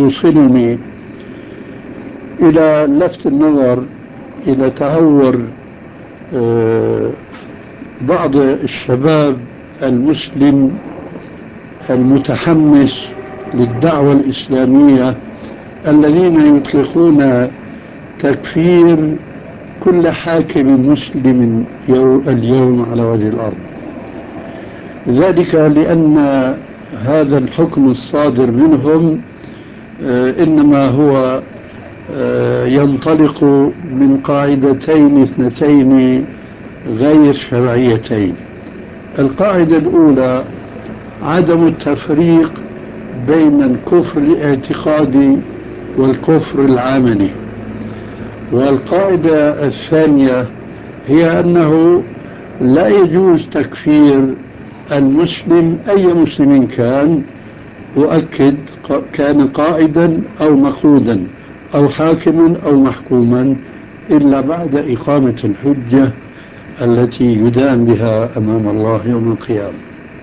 يوصلني إلى لفت النظر إلى تهور بعض الشباب المسلم المتحمس للدعوة الإسلامية الذين يطلقون تكفير كل حاكم مسلم اليوم على وجه الأرض. ذلك لأن هذا الحكم الصادر منهم إنما هو ينطلق من قاعدتين اثنتين غير شرعيتين. القاعدة الأولى عدم التفريق بين الكفر الاعتقادي والكفر العملي، والقاعدة الثانية هي أنه لا يجوز تكفير المسلم أي مسلم كان، أؤكد كان قائدا أو مقودا أو حاكما أو محكوما، إلا بعد إقامة الحجة التي يدان بها أمام الله يوم القيامة.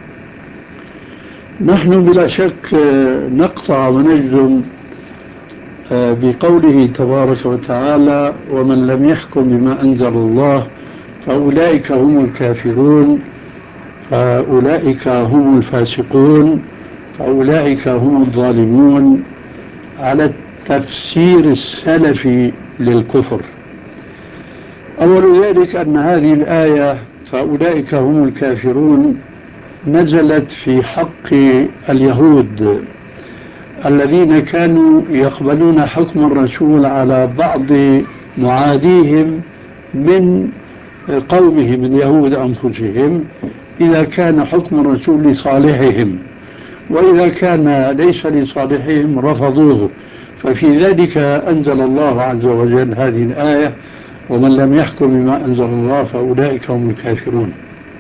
نحن بلا شك نقطع ونجزم بقوله تبارك وتعالى: ومن لم يحكم بما أنزل الله فأولئك هم الكافرون، فأولئك هم الفاسقون، فأولئك هم الظالمون، على التفسير السلفي للكفر. أول ذلك أن هذه الآية فأولئك هم الكافرون نزلت في حق اليهود الذين كانوا يقبلون حكم الرسول على بعض معاديهم من قومهم اليهود أنفسهم، إذا كان حكم الرسول لصالحهم، وإذا كان ليس لصالحهم رفضوه. ففي ذلك أنزل الله عز وجل هذه الآية: ومن لم يحكم بما أنزل الله فأولئك هم الكافرون.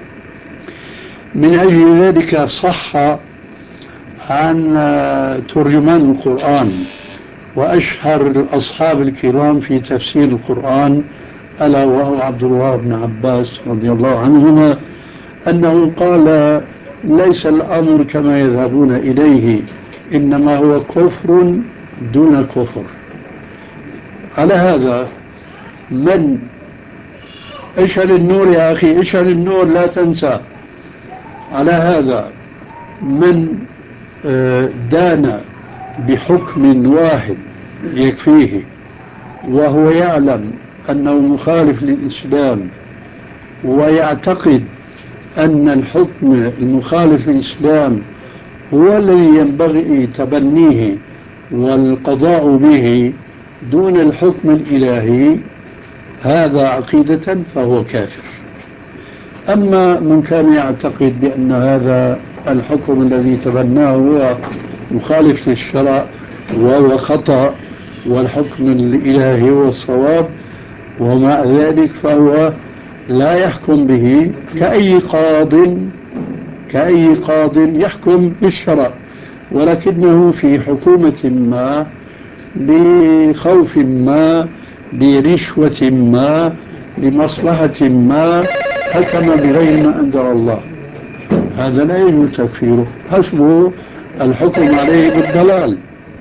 من أجل ذلك صح عن ترجمان القرآن وأشهر أصحاب الكرام في تفسير القرآن، ألا وهو عبد الله بن عباس رضي الله عنهما، أنه قال: ليس الأمر كما يذهبون إليه، إنما هو كفر دون كفر. على هذا من اشعل النور يا أخي، اشعل النور لا تنسى. على هذا من دان بحكم واحد يكفيه وهو يعلم أنه مخالف للإسلام، ويعتقد أن الحكم المخالف للإسلام هو الذي ينبغي تبنيه والقضاء به دون الحكم الإلهي، هذا عقيدة فهو كافر. أما من كان يعتقد بأن هذا الحكم الذي تبناه هو مخالف للشرع وهو خطأ، والحكم الإلهي هو الصواب، ومع ذلك فهو لا يحكم به كأي قاض يحكم بالشرع، ولكنه في حكومة ما، بخوف ما، برشوة ما، لمصلحة ما، حكم بغير ما أنزل الله. هذا لا يجوز تكفيره، حسبه الحكم عليه بالضلال.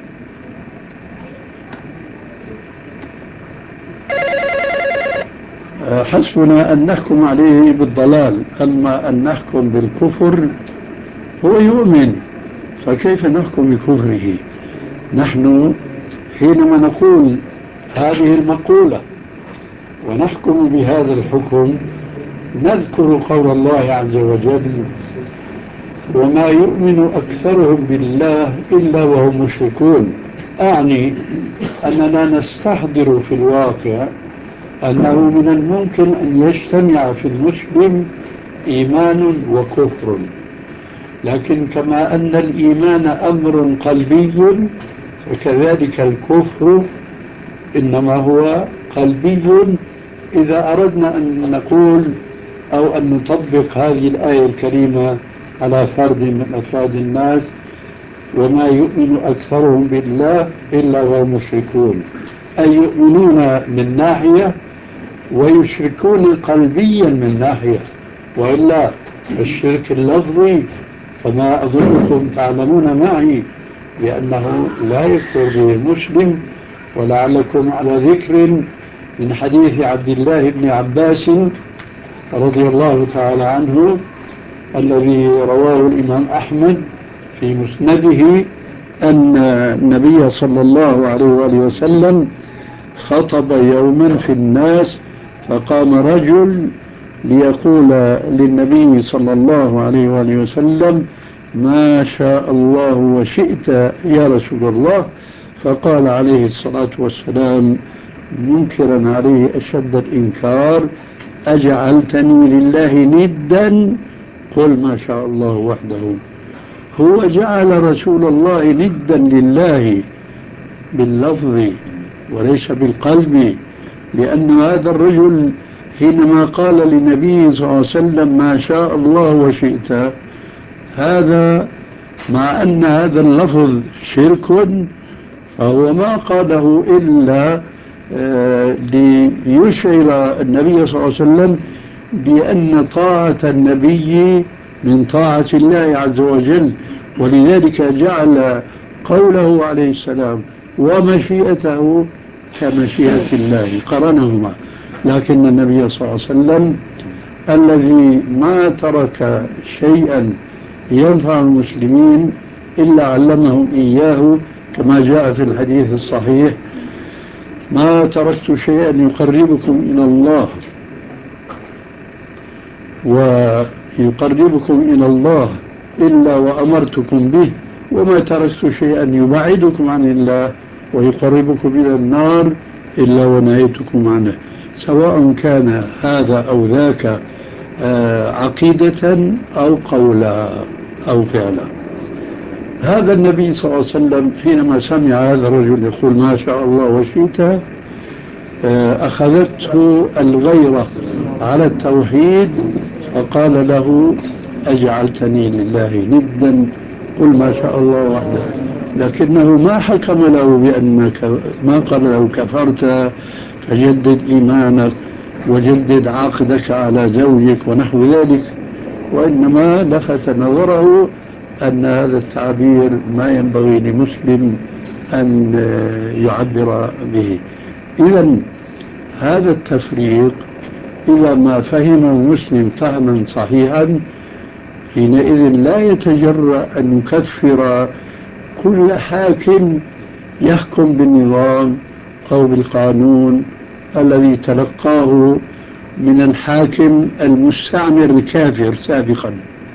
حسبنا أن نحكم عليه بالضلال، أما أن نحكم بالكفر هو يؤمن، فكيف نحكم بكفره؟ نحن حينما نقول هذه المقولة ونحكم بهذا الحكم نذكر قول الله عز وجل: وما يؤمن أكثرهم بالله إلا وهم مشركون. أعني أننا نستحضر في الواقع أنه من الممكن أن يجتمع في المسلم إيمان وكفر، لكن كما أن الإيمان أمر قلبي فكذلك الكفر إنما هو قلبي. إذا أردنا أن نقول أو أن نطبق هذه الآية الكريمة على فرد من أفراد الناس: وما يؤمن أكثرهم بالله إلا وهم مشركون، أي يؤمنون من ناحية ويشركون قلبيا من ناحية، وإلا الشرك اللفظي كما أظنكم تعلمون معي بأنه لا يكفر به المسلم. ولعلكم على ذكر من حديث عبد الله بن عباس رضي الله تعالى عنه الذي رواه الإمام أحمد في مسنده أن النبي صلى الله عليه وآله وسلم خطب يوما في الناس، فقام رجل ليقول للنبي صلى الله عليه وآله وسلم: ما شاء الله وشئت يا رسول الله. فقال عليه الصلاة والسلام منكرا عليه أشد الإنكار: أجعلتني لله ندا؟ قل ما شاء الله وحده. هو جعل رسول الله ندا لله باللفظ وليس بالقلب، لأن هذا الرجل حينما قال للنبي صلى الله عليه وسلم ما شاء الله وشئت، هذا مع أن هذا اللفظ شرك، فهو ما قاله إلا ليشعر النبي صلى الله عليه وسلم بأن طاعة النبي من طاعة الله عز وجل، ولذلك جعل قوله عليه السلام ومشيئته كمشيئة الله، قرنهما. لكن النبي صلى الله عليه وسلم الذي ما ترك شيئا ينفع المسلمين إلا علمهم إياه، كما جاء في الحديث الصحيح: ما تركت شيئا يقربكم إلى الله ويقربكم إلى الله إلا وأمرتكم به، وما تركت شيئا يبعدكم عن الله ويقربكم إلى النار إلا ونهيتكم عنه، سواء كان هذا أو ذاك عقيدة أو قولا أو فعلا. هذا النبي صلى الله عليه وسلم حينما سمع هذا الرجل يقول ما شاء الله وشئت، أخذته الغيرة على التوحيد، فقال له: أجعلتني لله ندا؟ قل ما شاء الله وحده. لكنه ما حكم له بأنك، ما قال له كفرت فجدد إيمانك وجدد عقدك على زوجك ونحو ذلك، وإنما لفت نظره أن هذا التعبير ما ينبغي لمسلم أن يعبر به. إذا هذا التفريق إذا ما فهم المسلم فهما صحيحا، حينئذ لا يتجرأ أن يكفر كل حاكم يحكم بالنظام أو بالقانون الذي تلقاه من الحاكم المستعمر الكافر سابقا،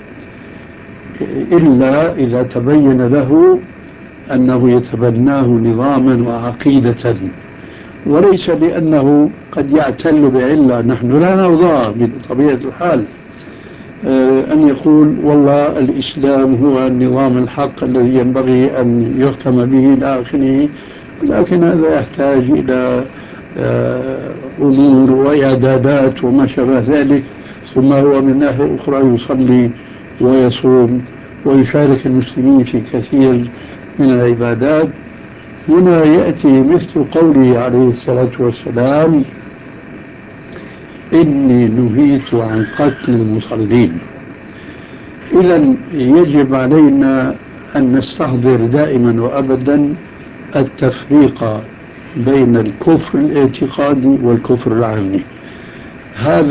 إلا إذا تبين له أنه يتبناه نظاما وعقيدة، وليس لأنه قد يعتل بعلة. نحن لا نرضى بطبيعة الحال أن يقول والله الإسلام هو النظام الحق الذي ينبغي أن يحكم به إلى آخره، لكن هذا يحتاج إلى أمور وإعدادات وما شابه ذلك، ثم هو من ناحية أخرى يصلي ويصوم ويشارك المسلمين في كثير من العبادات. هنا يأتي مثل قوله عليه الصلاة والسلام: إني نهيت عن قتل المصلين. إذن يجب علينا أن نستحضر دائما وأبدا التفريق بين الكفر الاعتقادي والكفر العملي. هذا